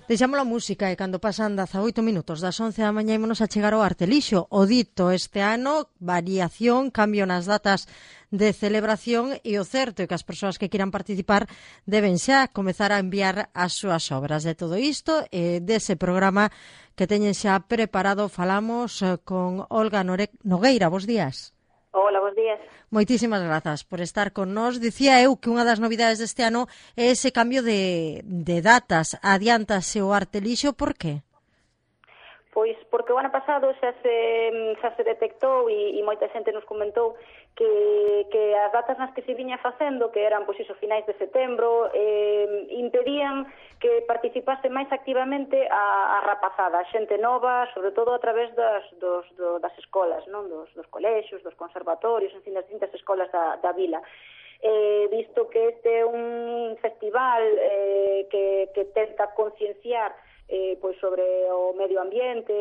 Deixamos a música e cando pasan 18 minutos das 11 da mañá ímonos a chegar ao Artelixo. O dito este ano, variación, cambio nas datas de celebración e o certo é que as persoas que queiran participar deben xa comezar a enviar as súas obras. De todo isto e dese programa que teñen xa preparado falamos con Olga Nogueira. Bos días. Hola, bons días. Moitísimas grazas por estar con nós. Dicía eu que unha das novidades deste ano é ese cambio de datas. Adiántase o Artelixo, por qué? Pois porque o ano pasado xa se detectou e moita xente nos comentou que as datas nas que se viña facendo, que eran pois iso finais de setembro, impedían que participase máis activamente a rapazada, a xente nova, sobre todo a través das escolas, non? Dos colexios, dos conservatorios, en fin, das distintas escolas da vila. Visto que este é un festival que tenta concienciar pois sobre o medio ambiente,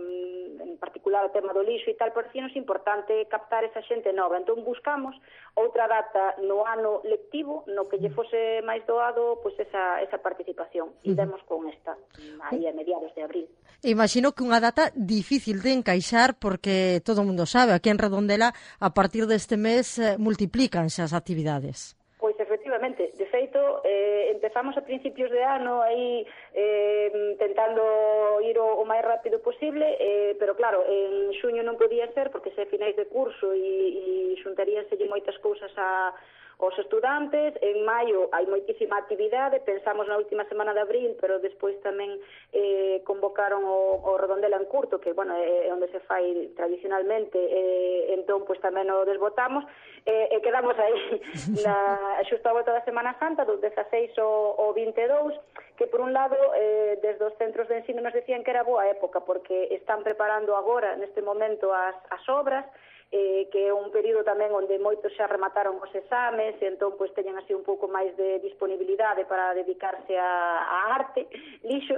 en particular o tema do lixo e tal, por si é importante captar esa xente nova. Entón buscamos outra data no ano lectivo no que lle fose máis doado pois esa participación. E demos con esta, aí a mediados de abril. Imagino que unha data difícil de encaixar porque todo o mundo sabe, aquí en Redondela a partir deste mes multiplícanse as actividades. Pois efectivamente, de feito empezamos a principios de ano aí tentando ir o máis rápido posible, pero claro, en xuño non podía ser porque se finais de curso e xuntaríanselle moitas cousas aos estudantes. En maio hai moitísima actividade, pensamos na última semana de abril, pero despois tamén convocaron o Redondela en curto, que bueno, é onde se fai tradicionalmente, entón pois tamén o desbotamos e quedamos aí xusto a volta da Semana Santa, do 16 ao 22, que por un lado desde os centros de ensino nos decían que era boa época porque están preparando agora neste momento as obras, que é un período tamén onde moitos xa remataron os exames e entón pois teñen así un pouco máis de disponibilidade para dedicarse á arte, lixo,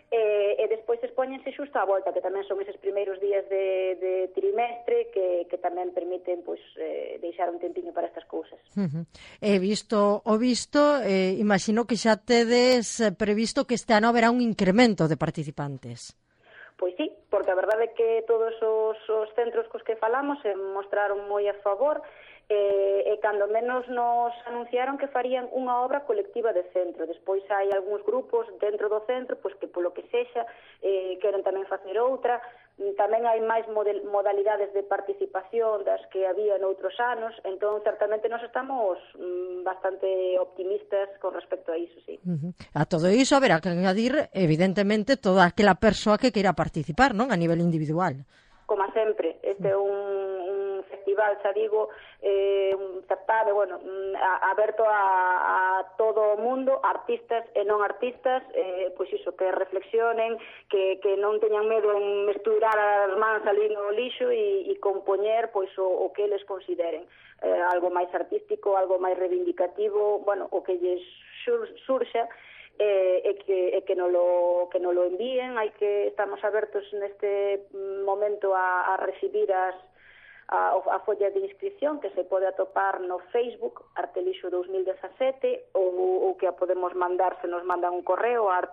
e despois expóñense xusto á volta, que tamén son eses primeiros días de trimestre que tamén permiten pois deixar un tempiño para estas cousas. Visto, imagino que xa tedes previsto que este ano haberá un incremento de participantes. Pois sí, porque a verdade é que todos os centros cos que falamos se mostraron moi a favor e cando menos nos anunciaron que farían unha obra colectiva de centro. Despois hai algúns grupos dentro do centro pois que polo que sexa queren tamén facer outra. Tamén hai máis modalidades de participación das que había noutros anos, entón certamente nós estamos bastante optimistas con respecto a iso, sí. A todo iso haberá que añadir, evidentemente, toda aquela persoa que queira participar, non? A nivel individual. Como sempre, este é un festival, xa digo, un certame, bueno, aberto a todo o mundo, artistas e non artistas, pois iso, que reflexionen, que non teñan medo en mesturar as mans ali no lixo e compoñer pois o que eles consideren, algo máis artístico, algo máis reivindicativo, bueno, o que lles surxa, que non lo envíen. Estamos abertos neste momento a recibir a folla de inscripción que se pode atopar no Facebook Artelixo 2017 ou que a podemos mandar, se nos mandan un correo a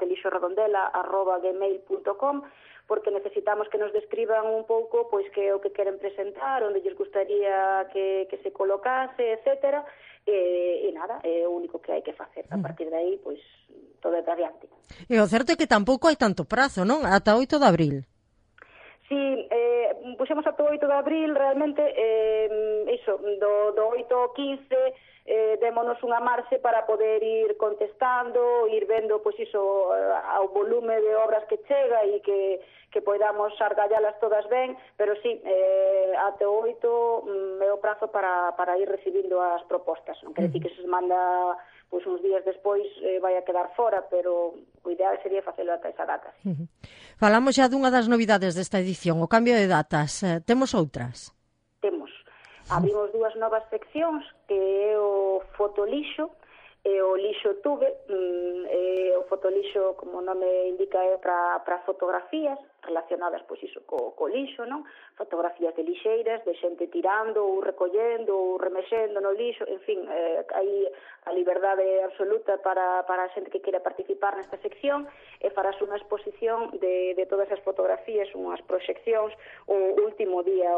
artelixoredondela@gmail.com, porque necesitamos que nos describan un pouco pois que é o que queren presentar, onde lles gustaría que se colocase, etcétera, e nada, é o único que hai que facer. A partir de aí, pois todo é adiante. E o certo é que tampouco hai tanto prazo, non? Ata 8 de abril. Sí, puxemos ata o 8 de abril, realmente, iso, do 8 ao 15, démonos unha marxe para poder ir contestando, ir vendo, pois iso, ao volume de obras que chega e que podamos argallalas todas ben, pero sí, ata o 8 é o prazo para ir recibindo as propostas. Non quer dicir que se manda pois uns días despois vai a quedar fora, pero o ideal sería facelo ata esa data. Sí. Falamos xa dunha das novidades desta edición, o cambio de datas. Temos outras? Temos. Abrimos dúas novas seccións, que é o fotolixo e o lixo tube. O fotolixo, como o nome indica, é para fotografías, relacionadas pois iso co lixo, non? Fotografías de lixeiras, de xente tirando ou recollendo ou remexendo no lixo, en fin, hai a liberdade absoluta para a xente que queira participar nesta sección, e farás unha exposición de todas as fotografías, unhas proxeccións o último día,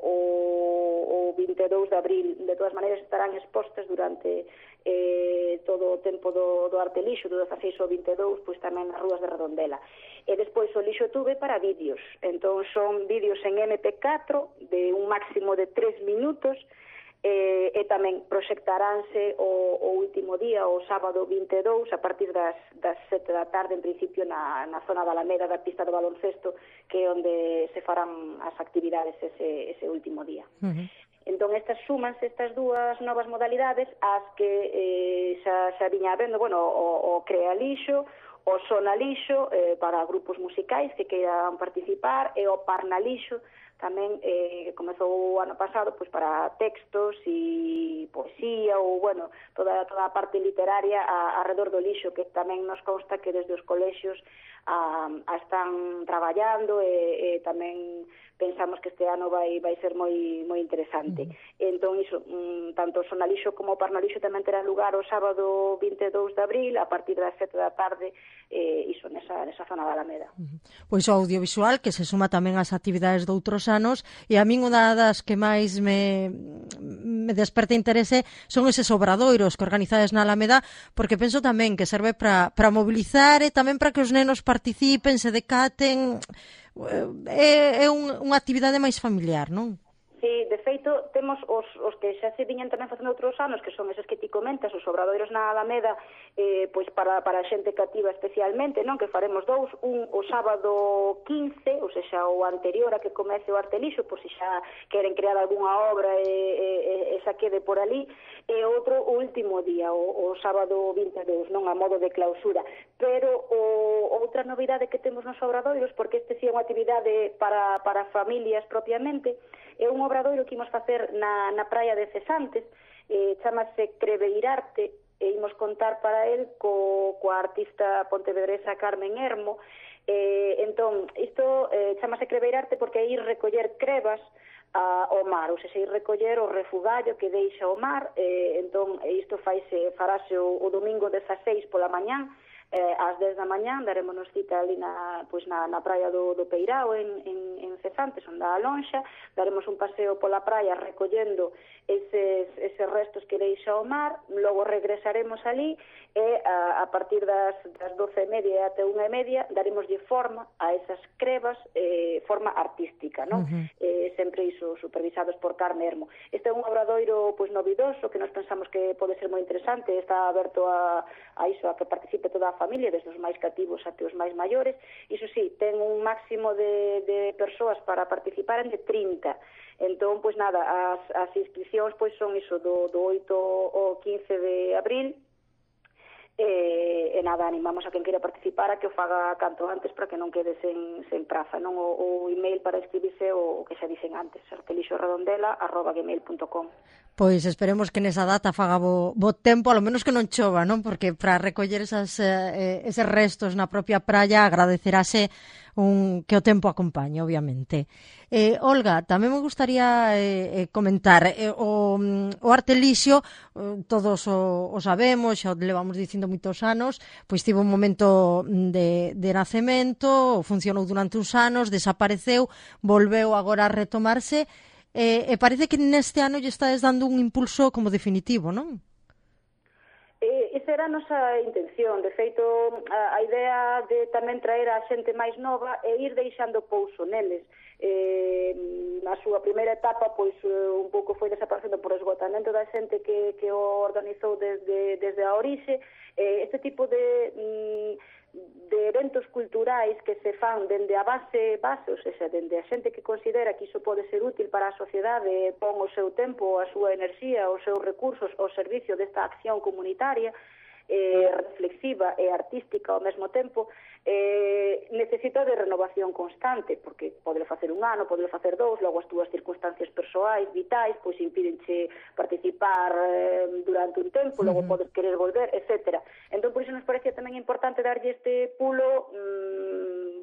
o 22 de abril. De todas maneiras estarán expostas durante todo o tempo do arte lixo, do 16 ao 22, pois tamén nas rúas de Redondela. E despois o lixo tube para vídeos, entón son vídeos en MP4 de un máximo de 3 minutos, e tamén proxectaránse o último día, o sábado 22, a partir das 7 da tarde, en principio na zona da Alameda, da pista do baloncesto, que é onde se farán as actividades ese último día. Entón, súmanse estas dúas novas modalidades ás que xa viña habendo, bueno, o Crea Lixo, o Sona Lixo para grupos musicais que queiran participar, e o Parna Lixo tamén que comezou o ano pasado pois para textos e poesía ou, bueno, toda a parte literaria arredor do lixo, que tamén nos consta que desde os colexios a están traballando, e tamén pensamos que este ano vai ser moi interesante. Entón, iso, tanto o Sonalixo como o Parnalixo tamén terán lugar o sábado 22 de abril, a partir das 7 da tarde, iso, nesa zona da Alameda. Pois o audiovisual, que se suma tamén ás actividades de outros anos, e a min unha das que máis me desperta interese son eses obradoiros que organizades na Alameda, porque penso tamén que serve para mobilizar e tamén para que os nenos participen, se decaten. É unha actividade máis familiar, non? Sí, de feito, temos os que xa se viñan tamén facendo outros anos, que son eses que ti comentas, os obradoiros na Alameda, pois para a xente cativa especialmente, non? Que faremos dous, un o sábado 15, ou seja, o anterior a que comece o arte lixo, pois se xa queren crear algunha obra e xa quede por ali, e outro o último día, o sábado 22, non, a modo de clausura. Pero outra novidade que temos nos obradoiros, porque este sí é unha actividade para familias propiamente, é un obradoiro que imos facer na praia de Cesantes, chamase Creveirarte, e imos contar para el coa artista pontevedresa Carmen Hermo. Entón, isto chamase Creveirarte porque é ir recoller crevas ao mar, ou seja, ir recoller o refugallo que deixa o mar. Entón, isto farase o domingo 16 pola mañán, ás 10 da mañán, darémonos cita ali na praia do Peirao, en Cesantes, onde a lonxa, daremos un paseo pola praia recollendo eses restos que deixa o mar, logo regresaremos ali, e a partir das 12:30 até 1:30 daremoslle forma a esas crevas, forma artística, non? Sempre iso supervisados por Carmen Hermo. Este é un obradoiro pois novidoso, que nós pensamos que pode ser moi interesante, está aberto a iso, a que participe toda a familia, desde os máis cativos até os máis maiores. Iso sí, ten un máximo de persoas para participar de 30. Entón, pois nada, as inscripcións pois son iso do 8 ao 15 de abril, e nada, animamos a quen queira participar a que o faga canto antes para que non quede sen praza, non? O email para inscribirse o que xa dicen antes, artelixoredondela@gmail.com. Pois esperemos que nesa data faga bo tempo, a lo menos que non chova, non? Porque para recoller eses restos na propia praia agradecerase que o tempo acompañe, obviamente. Olga, tamén me gustaría comentar o arte lixo, todos o sabemos, xa o levamos dicindo moitos anos, pois tivo un momento de nacemento, funcionou durante uns anos, desapareceu, volveu agora a retomarse, e parece que neste ano lle estades dando un impulso como definitivo, non? Esa era a nosa intención. De feito, a idea de tamén traer a xente máis nova e ir deixando pouso neles. Na súa primeira etapa, pois un pouco foi desaparecendo por esgotamento da xente que o organizou desde a orixe. Este tipo de eventos culturais que se fan dende a base, ou seja, dende a xente que considera que iso pode ser útil para a sociedade, pon o seu tempo, a súa enerxía, os seus recursos ao servicio desta acción comunitaria, reflexiva e artística ao mesmo tempo, necesita de renovación constante, porque podelo facer un ano, podelo facer dous, logo as túas circunstancias persoais, vitais, pois impídenche participar durante un tempo, logo podes querer volver, etc. Entón, por iso nos parecía tamén importante darlle este pulo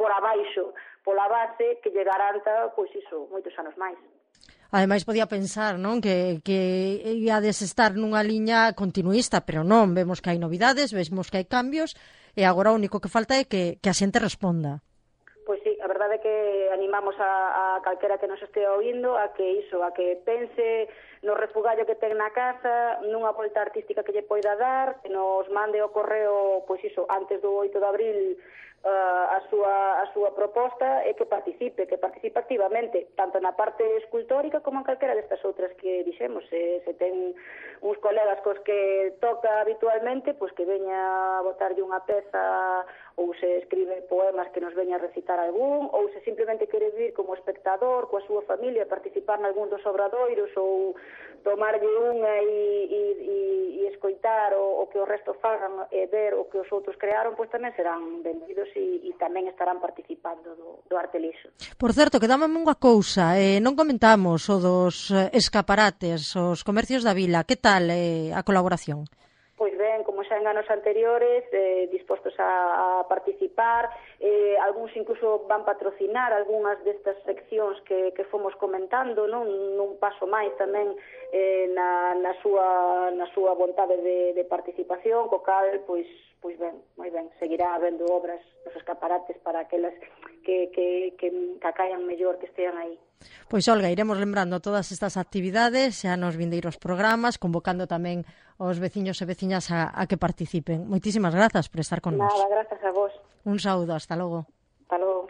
por abaixo, pola base, que lle garanta, pois iso, moitos anos máis. Ademais, podía pensar, non, que iades estar nunha liña continuista, pero non, vemos que hai novidades, vemos que hai cambios, e agora o único que falta é que a xente responda. Pois sí, a verdade é que animamos a calquera que nos estea ouindo a que pense no refugallo que ten na casa, nunha volta artística que lle poida dar, que nos mande o correo, pois iso, antes do 8 de abril a súa proposta e que participe activamente, tanto na parte escultórica como en calquera destas outras que dixemos. Se ten uns colegas cos que toca habitualmente, pois que veña a botarlle unha peza, ou se escribe poemas que nos veña a recitar algún, ou se simplemente quere vir como espectador coa súa familia, participar nalgún dos obradoiros, ou tomarlle unha e escoitar o que o resto fagan e ver o que os outros crearon, pois tamén serán benvidos e tamén estarán participando do Arte Lixo. Por certo, quedámame unha cousa, non comentamos o dos escaparates, os comercios da vila, que tal a colaboración? Pois ben, como xa en anos anteriores, dispostos a participar, algúns incluso van patrocinar algunhas destas seccións que fomos comentando, non? Nun paso máis tamén na súa vontade de participación, co cal, pois ben, moi ben, seguirá habendo obras nos escaparates para aquelas que caian mellor, que estean aí. Pois, Olga, iremos lembrando todas estas actividades xa nos vindeiros programas, convocando tamén aos veciños e veciñas a que participen. Moitísimas grazas por estar con nós. Nada, grazas a vos. Un saúdo, hasta logo. Hasta logo.